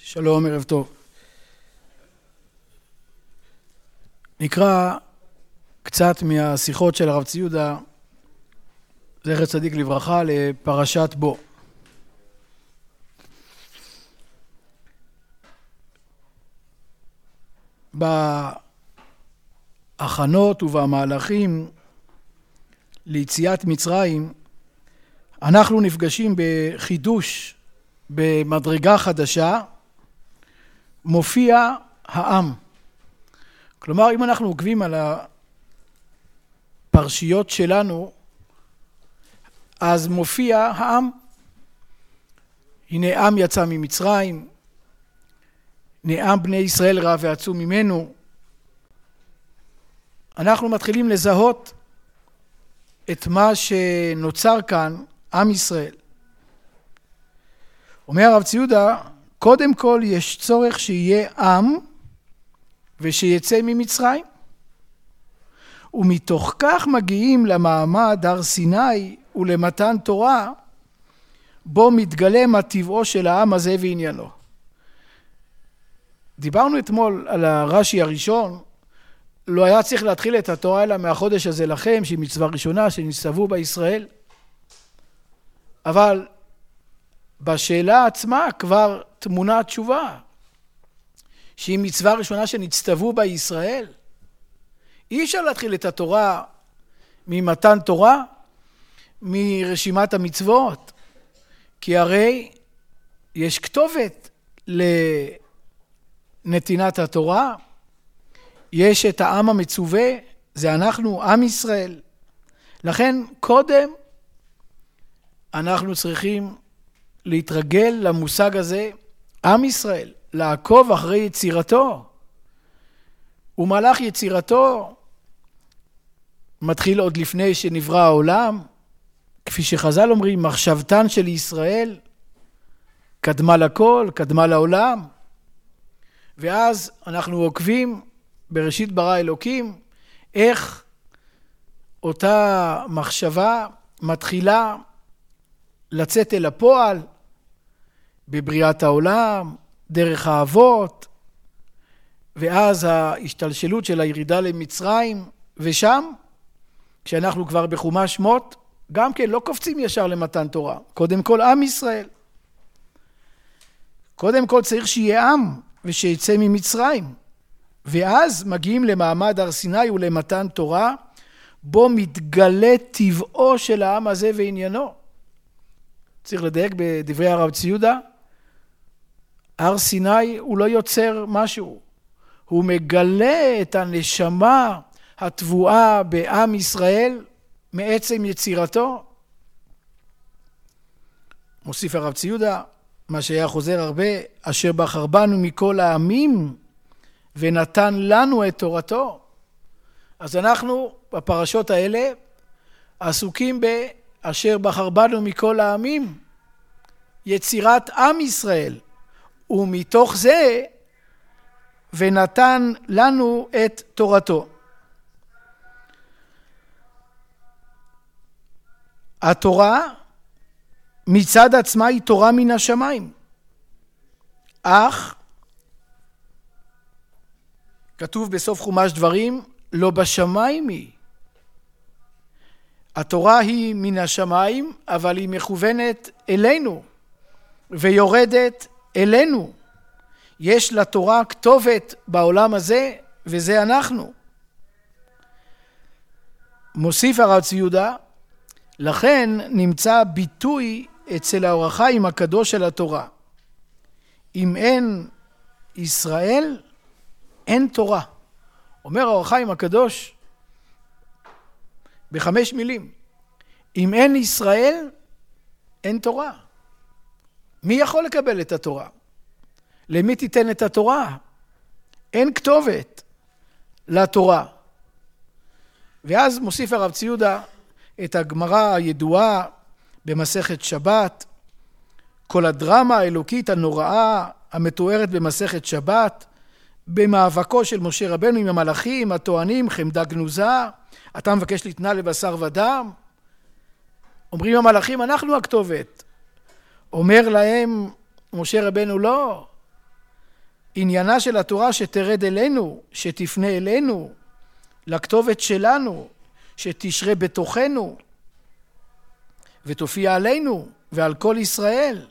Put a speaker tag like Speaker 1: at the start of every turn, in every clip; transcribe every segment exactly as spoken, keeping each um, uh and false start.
Speaker 1: שלום, ערב טוב. נקרא קצת מהשיחות של הרב צבי יהודה, זכר צדיק לברכה, לפרשת בו. בהכנות ובמהלכים ליציאת מצרים, אנחנו נפגשים בחידוש, במדרגה חדשה, מופיע העם. כלומר, אם אנחנו עוקבים על הפרשיות שלנו, אז מופיע העם. הנה עם יצא ממצרים, הנה עם בני ישראל רע ועצום ממנו. אנחנו מתחילים לזהות את מה שנוצר כאן, עם ישראל. אומר הרב צבי יהודה, קודם כל יש צורך שיהיה עם ושיצא ממצרים, ומתוך כך מגיעים למעמד הר סיני ולמתן תורה, בו מתגלם הטבעו של העם הזה ועניינו. דיברנו אתמול על הרש"י הראשון, לא היה צריך להתחיל את התורה אלא מהחודש הזה לכם, שהיא מצווה ראשונה שנצטוו בישראל, אבל בשאלה עצמה כבר תמונה תשובה, שהיא מצווה ראשונה שנצטוו בישראל. אי אפשר להתחיל את התורה ממתן תורה, מרשימת המצוות, כי הרי יש כתובת לנתינת התורה, יש את העם המצווה, זה אנחנו, עם ישראל. לכן קודם אנחנו צריכים להתרגל למושג הזה, עם ישראל, לעקוב אחרי יצירתו. ומהלך יצירתו מתחיל עוד לפני שנברא העולם, כפי שחז"ל אומרים, מחשבתן של ישראל קדמה לכל, קדמה לעולם. ואז אנחנו עוקבים בראשית ברא אלוקים, איך אותה מחשבה מתחילה לצאת אל הפועל בבריאת העולם, דרך האבות, ואז ההשתלשלות של הירידה למצרים, ושם, כשאנחנו כבר בחומש שמות, גם כן לא קופצים ישר למתן תורה. קודם כל עם ישראל. קודם כל צריך שיהיה עם ושיצא ממצרים. ואז מגיעים למעמד הר סיני ולמתן תורה, בו מתגלה טבעו של העם הזה ועניינו. צריך לדייק בדברי הרב צבי יהודה, הר סיני הוא לא יוצר משהו, הוא מגלה את הנשמה התבואה בעם ישראל מעצם יצירתו. מוסיף הרב צבי יהודה, מה שהיה חוזר הרבה, אשר בחר בנו מכל העמים ונתן לנו את תורתו. אז אנחנו בפרשות האלה עסוקים באשר בחר בנו מכל העמים, יצירת עם ישראל, ומתוך זה ונתן לנו את תורתו. התורה מצד עצמה היא תורה מן השמיים, אך כתוב בסוף חומש דברים, לא בשמיים היא. התורה היא מן השמיים, אבל היא מכוונת אלינו ויורדת אלינו. יש לתורה כתובת בעולם הזה, וזה אנחנו. מוסיף הרב צבי יהודה, לכן נמצא ביטוי אצל האור החיים הקדוש של התורה. אם אין ישראל, אין תורה. אומר האור החיים הקדוש בחמש מילים, אם אין ישראל, אין תורה. מי יכול לקבל את התורה? למי תיתן את התורה? אין כתובת לתורה. ואז מוסיף הרב צבי יהודה את הגמרא הידועה במסכת שבת, כל הדרמה האלוקית הנוראה המתוארת במסכת שבת, במאבקו של משה רבנו עם המלאכים הטוענים חמדה גנוזה, אתה מבקש לתנה לבשר ודם. אומרים המלאכים, אנחנו הכתובת. אומר להם משה רבנו, לא, עניינה של התורה שתרד אלינו, שתפנה אלינו, לכתובת שלנו, שתשרה בתוכנו, ותופיע עלינו ועל כל ישראל.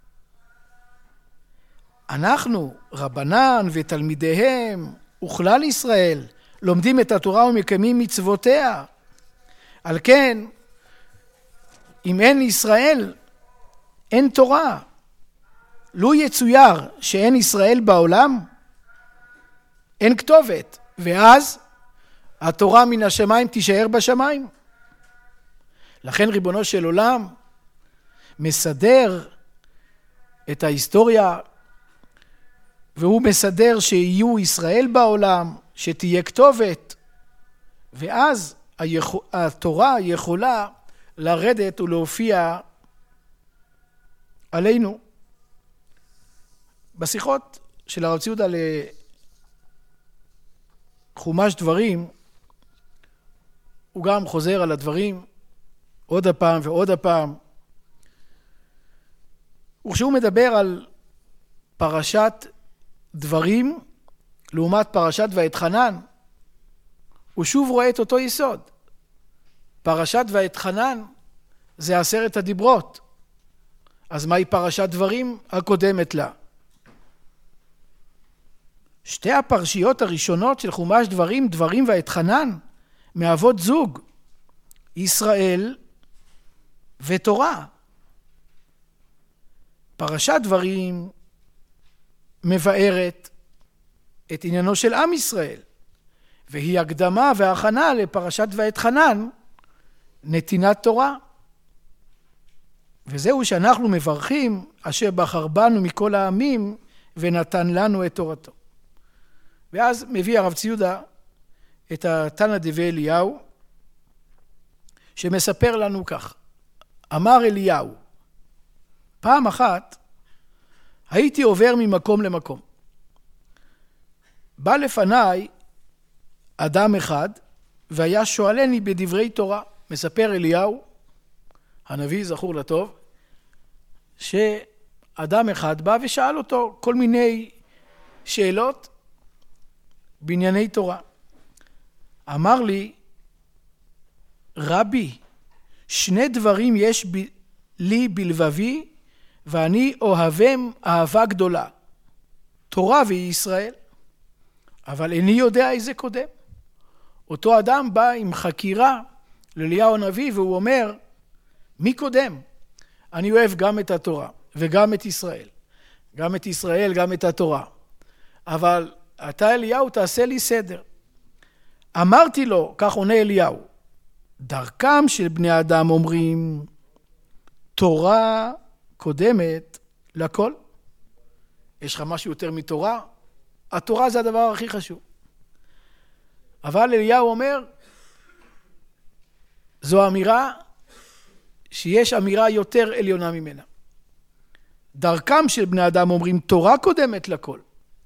Speaker 1: אנחנו, רבנן ותלמידיהם וכלל ישראל, לומדים את התורה ומקיימים מצוותיה. על כן, אם אין ישראל, אין תורה. לו יצויר שאין ישראל בעולם, אין כתובת, ואז התורה מן השמיים תישאר בשמיים. לכן ריבונו של עולם מסדר את ההיסטוריה, והוא מסדר שיהיו ישראל בעולם, שתהיה כתובת, ואז התורה יכולה לרדת ולהופיע עלינו. בשיחות של הרב ציודה לחומש דברים, הוא גם חוזר על הדברים עוד הפעם ועוד הפעם. וכשהוא מדבר על פרשת דברים לעומת פרשת ואתחנן, הוא שוב רואה את אותו יסוד. פרשת ואתחנן זה עשרת הדיברות. אז מהי פרשת דברים הקודמת לה? שתי הפרשיות הראשונות של חומש דברים, דברים ואתחנן, מהוות זוג, ישראל ותורה. פרשת דברים מבארת את עניינו של עם ישראל, והיא הקדמה והכנה לפרשת ואתחנן, נתינת תורה. וזהו שאנחנו מברכים, אשר בחר בנו מכל העמים ונתן לנו את תורתו. ואז מביא הרב ציודה את התנא דבי אליהו, שמספר לנו כך. אמר אליהו, פעם אחת הייתי עובר ממקום למקום. בא לפניי אדם אחד, והיה שואלני בדברי תורה. מספר אליהו, הנביא זכור לטוב, שאדם אחד בא ושאל אותו כל מיני שאלות בענייני תורה. אמר לי, רבי, שני דברים יש ב... לי בלבבי, ואני אוהבם אהבה גדולה, תורה וישראל, אבל איני יודע איזה קודם. אותו אדם בא עם חקירה לאליהו הנביא, והוא אומר, מי קודם? אני אוהב גם את התורה וגם את ישראל, גם את ישראל, גם את התורה, אבל אתה אליהו תעשה לי סדר. אמרתי לו, כך עונה אליהו, דרכם של בני אדם אומרים, תורה קודמת לכל. יש לך משהו יותר מתורה? התורה זה הדבר הכי חשוב. אבל אליהו אומר, זו אמירה שיש אמירה יותר עליונה ממנה. דרכם של בני אדם אומרים, תורה קודמת לכל.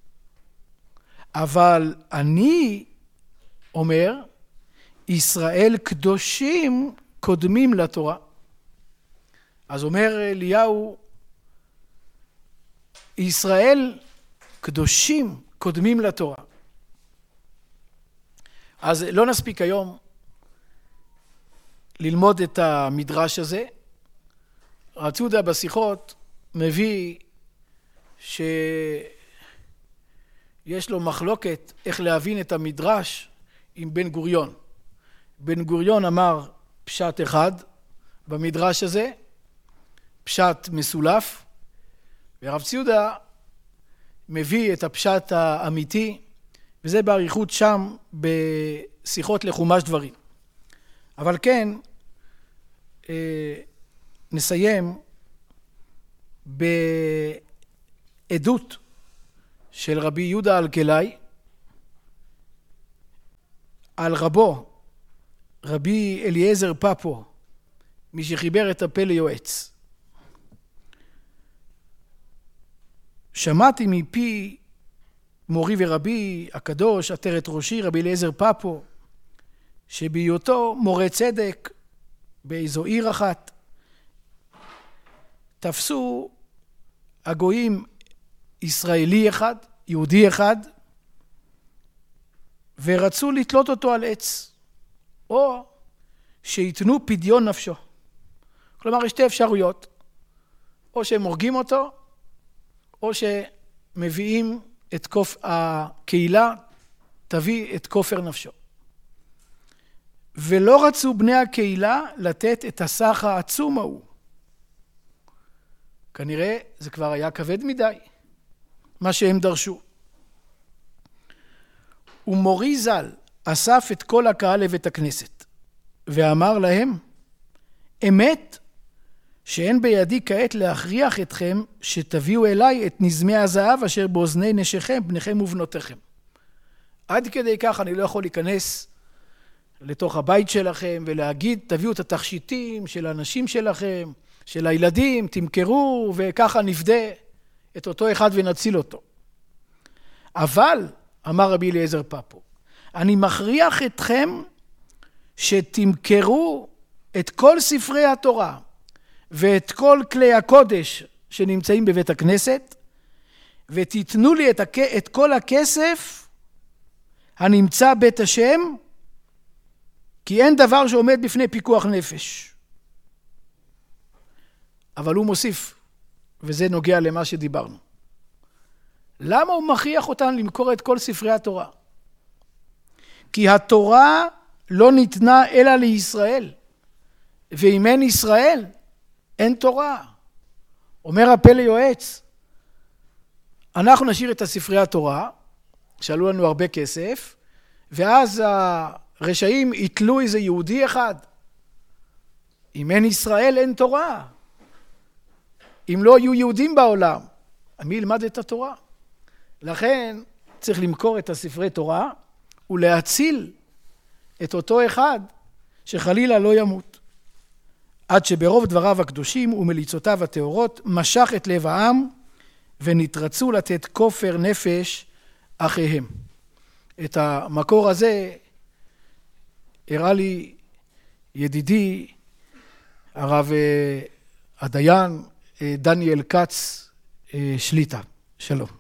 Speaker 1: אבל אני אומר, ישראל קדושים קודמים לתורה. אז אומר אליהו, ישראל קדושים קודמים לתורה. אז לא נספיק היום ללמוד את המדרש הזה. הרב ציודה בשיחות מביא שיש לו מחלוקת איך להבין את המדרש עם בן גוריון. בן גוריון אמר פשט אחד במדרש הזה, פשט מסולף, והרב ציודה מביא את הפשט האמיתי, וזה בעריכות שם בשיחות לחומש דברים. אבל כן, נסיים בעדות של רבי יהודה אלקלעי על רבו, רבי אליעזר פפו, מי שחיבר את הפה ליועץ. שמעתי מפי מורי ורבי הקדוש, עטרת ראשי, רבי אליעזר פפו, שבהיותו מורה צדק באיזו עיר אחת, תפסו הגויים ישראלי אחד, יהודי אחד, ורצו לתלות אותו על עץ, או שיתנו פדיון נפשו. כלומר, יש שתי אפשרויות, או שהם הורגים אותו, או שמביאים את כופ... הקהילה, תביא את כופר נפשו. ולא רצו בני הקהילה לתת את הסך העצום ההוא. כנראה זה כבר היה כבד מדי, מה שהם דרשו. ומורי ז"ל אסף את כל הקהל לבית הכנסת, ואמר להם, אמת שאין בידי כעת להכריח אתכם שתביאו אליי את נזמי הזהב אשר באוזני נשיכם, בניכם ובנותיכם. עד כדי כך אני לא יכול להיכנס לתוך הבית שלכם ולהגיד, תביאו את התכשיטים של האנשים שלכם, של הילדים, תמכרו, וככה נפדה את אותו אחד ונציל אותו. אבל, אמר רבי אליעזר פפו, אני מכריח אתכם שתמכרו את כל ספרי התורה ואת כל כלי הקודש שנמצאים בבית הכנסת, ותיתנו לי את, הכ... את כל הכסף הנמצא בית השם, כי אין דבר שעומד בפני פיקוח נפש. אבל הוא מוסיף, וזה נוגע למה שדיברנו. למה הוא מכריח אותנו למכור את כל ספרי התורה? כי התורה לא ניתנה אלא לישראל, ואם אין ישראל, אין תורה. אומר הפלא יועץ, אנחנו נשאיר את הספרי התורה, שעלו לנו הרבה כסף, ואז הרשעים יתלו איזה יהודי אחד. אם אין ישראל, אין תורה. אם לא יהיו יהודים בעולם, מי ילמד את התורה? לכן צריך למכור את הספרי תורה, ולהציל את אותו אחד שחלילה לא ימות. עד שברוב דבריו הקדושים ומליצותיו הטהורות משך את לב העם, ונתרצו לתת כופר נפש אחיהם. את המקור הזה הראה לי ידידי הרב הדיין דניאל כץ שליטה. שלום.